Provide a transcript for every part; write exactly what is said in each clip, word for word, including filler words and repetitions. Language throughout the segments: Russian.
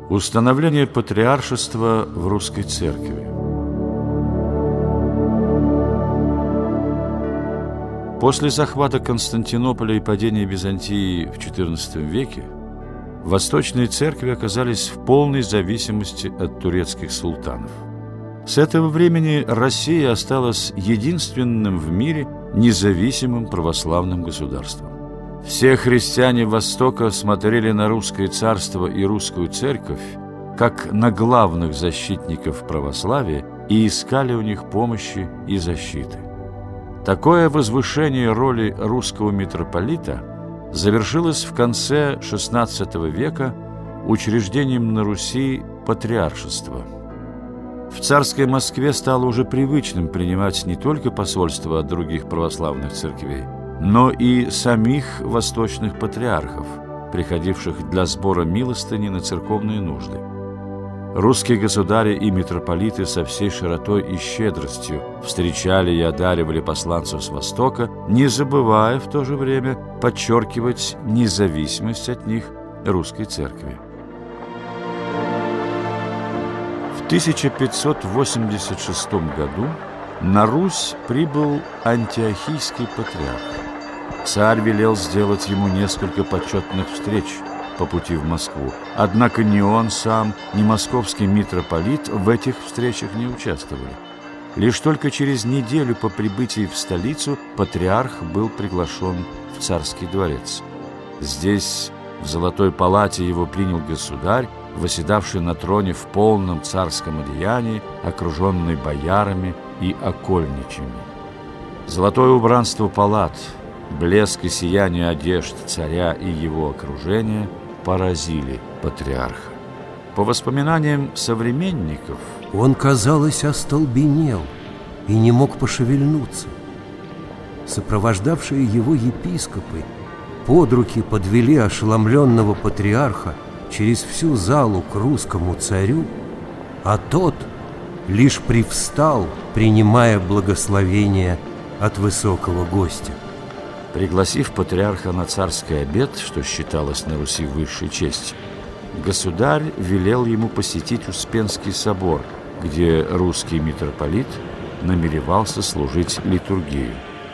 Установление патриаршества в русской церкви. После захвата Константинополя и падения Византии в четырнадцатом веке восточные церкви оказались в полной зависимости от турецких султанов. С этого времени Россия осталась единственным в мире независимым православным государством. Все христиане Востока смотрели на русское царство и русскую церковь как на главных защитников православия и искали у них помощи и защиты. Такое возвышение роли русского митрополита завершилось в конце шестнадцатого века учреждением на Руси патриаршества. В царской Москве стало уже привычным принимать не только посольства от других православных церквей, но и самих восточных патриархов, приходивших для сбора милостыни на церковные нужды. Русские государи и митрополиты со всей широтой и щедростью встречали и одаривали посланцев с Востока, не забывая в то же время подчеркивать независимость от них русской церкви. В тысяча пятьсот восемьдесят шестом году на Русь прибыл антиохийский патриарх. Царь велел сделать ему несколько почетных встреч по пути в Москву. Однако ни он сам, ни московский митрополит в этих встречах не участвовали. Лишь только через неделю по прибытии в столицу патриарх был приглашен в царский дворец. Здесь, в Золотой палате, его принял государь, восседавший на троне в полном царском одеянии, окруженный боярами и окольничьими. Золотое убранство палат, блеск и сияние одежд царя и его окружения поразили патриарха. По воспоминаниям современников, он, казалось, остолбенел и не мог пошевельнуться. Сопровождавшие его епископы под руки подвели ошеломленного патриарха через всю залу к русскому царю, а тот лишь привстал, принимая благословение от высокого гостя. Пригласив патриарха на царский обед, что считалось на Руси высшей честью, государь велел ему посетить Успенский собор, где русский митрополит намеревался служить литургию.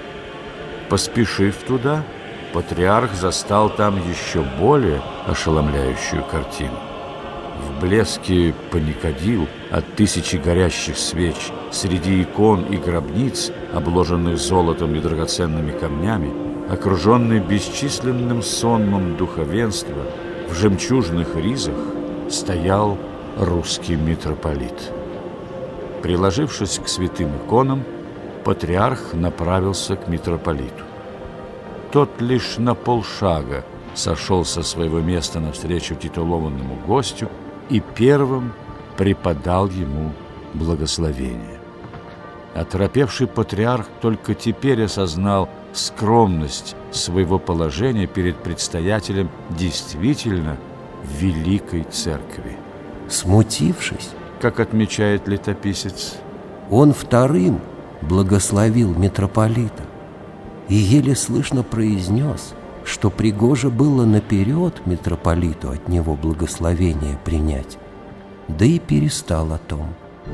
Поспешив туда, патриарх застал там еще более ошеломляющую картину. В блеске паникадил от тысячи горящих свеч, среди икон и гробниц, обложенных золотом и драгоценными камнями, окруженный бесчисленным сонмом духовенства, в жемчужных ризах стоял русский митрополит. Приложившись к святым иконам, патриарх направился к митрополиту. Тот лишь на полшага сошел со своего места навстречу титулованному гостю и первым преподал ему благословение. Оторопевший патриарх только теперь осознал скромность своего положения перед предстоятелем действительно великой церкви. Смутившись, как отмечает летописец, он вторым благословил митрополита и еле слышно произнес, что пригоже было наперед митрополиту от него благословение принять, да и перестал о том.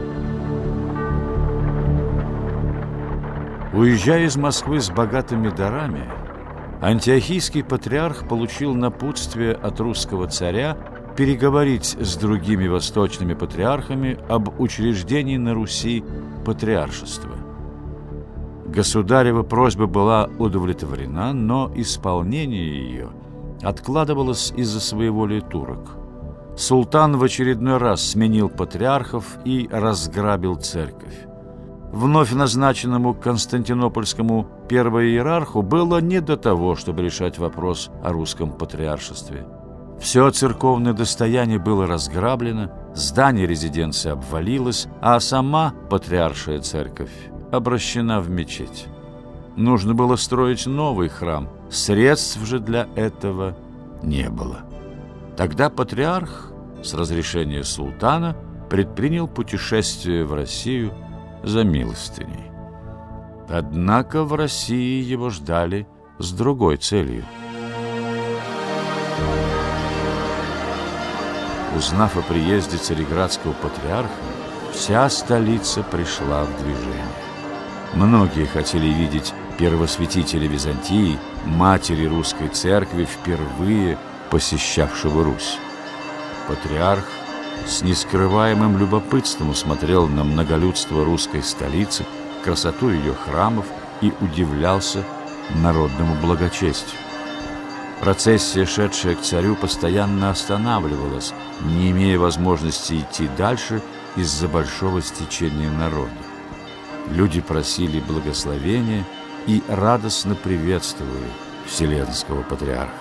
Уезжая из Москвы с богатыми дарами, антиохийский патриарх получил напутствие от русского царя переговорить с другими восточными патриархами об учреждении на Руси патриаршества. Государева просьба была удовлетворена, но исполнение ее откладывалось из-за своеволия турок. Султан в очередной раз сменил патриархов и разграбил церковь. Вновь назначенному константинопольскому первоиерарху было не до того, чтобы решать вопрос о русском патриаршестве. Все церковное достояние было разграблено, здание резиденции обвалилось, а сама патриаршая церковь обращена в мечеть. Нужно было строить новый храм, средств же для этого не было. Тогда патриарх с разрешения султана предпринял путешествие в Россию за милостыней. Однако в России его ждали с другой целью. Узнав о приезде цареградского патриарха, вся столица пришла в движение. Многие хотели видеть первосвятителя Византии, матери русской церкви, впервые посещавшего Русь. Патриарх с нескрываемым любопытством смотрел на многолюдство русской столицы, красоту ее храмов и удивлялся народному благочестию. Процессия, шедшая к царю, постоянно останавливалась, не имея возможности идти дальше из-за большого стечения народа. Люди просили благословения и радостно приветствовали Вселенского патриарха.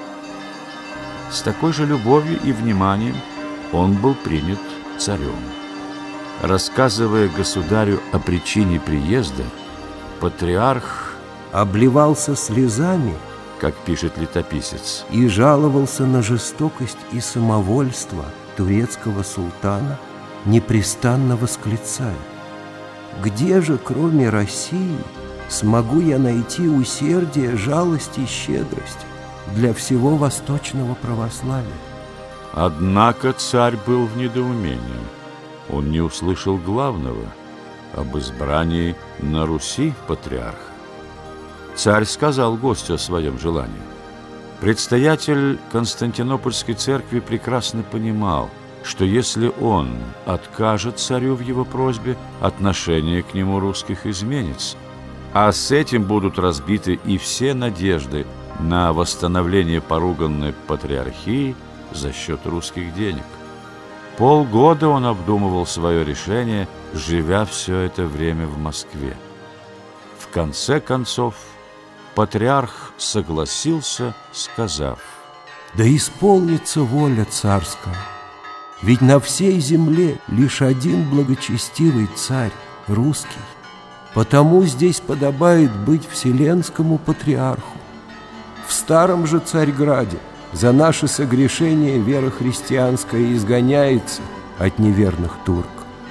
С такой же любовью и вниманием он был принят царем. Рассказывая государю о причине приезда, патриарх обливался слезами, как пишет летописец, и жаловался на жестокость и самовольство турецкого султана, непрестанно восклицая: «Где же, кроме России, смогу я найти усердие, жалость и щедрость для всего восточного православия?» Однако царь был в недоумении. Он не услышал главного — об избрании на Руси патриарха. Царь сказал гостю о своем желании. Предстоятель Константинопольской церкви прекрасно понимал, что если он откажет царю в его просьбе, отношение к нему русских изменится, а с этим будут разбиты и все надежды на восстановление поруганной патриархии за счет русских денег. Полгода он обдумывал свое решение, живя все это время в Москве. В конце концов, патриарх согласился, сказав: «Да исполнится воля царская, ведь на всей земле лишь один благочестивый царь, русский, потому здесь подобает быть Вселенскому патриарху. В старом же Царьграде за наше согрешение вера христианская изгоняется от неверных турок.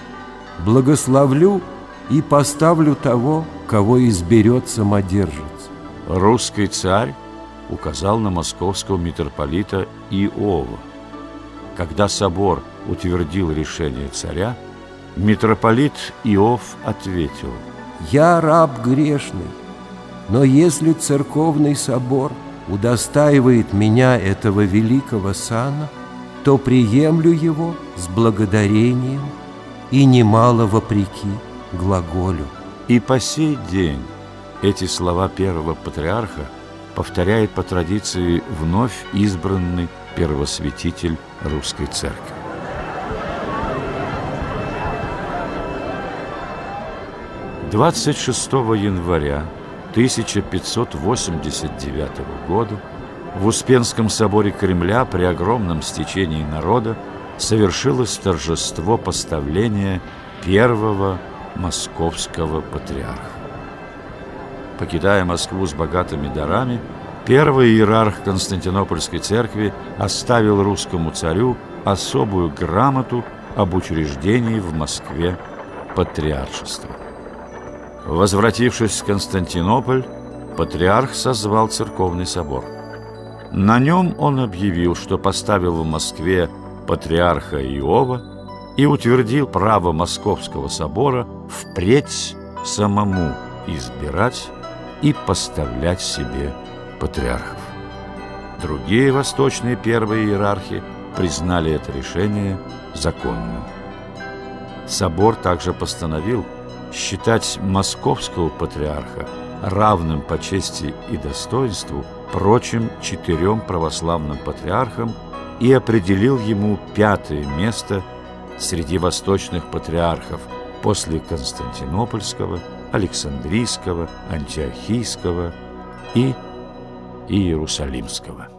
Благословлю и поставлю того, кого изберет самодержец». Русский царь указал на московского митрополита Иова. Когда собор утвердил решение царя, митрополит Иов ответил: «Я раб грешный, но если церковный собор удостаивает меня этого великого сана, то приемлю его с благодарением и немало вопреки глаголю». И по сей день эти слова первого патриарха повторяет по традиции вновь избранный первосвятитель русской церкви. двадцать шестого января тысяча пятьсот восемьдесят девятого года в Успенском соборе Кремля при огромном стечении народа совершилось торжество поставления первого московского патриарха. Покидая Москву с богатыми дарами, первый иерарх Константинопольской церкви оставил русскому царю особую грамоту об учреждении в Москве патриаршества. Возвратившись в Константинополь, патриарх созвал церковный собор. На нем он объявил, что поставил в Москве патриарха Иова и утвердил право Московского собора впредь самому избирать и поставлять себе патриархов. Другие восточные первые иерархи признали это решение законным. Собор также постановил считать московского патриарха равным по чести и достоинству прочим четырем православным патриархам и определил ему пятое место среди восточных патриархов после Константинопольского, Александрийского, Антиохийского и Иерусалимского.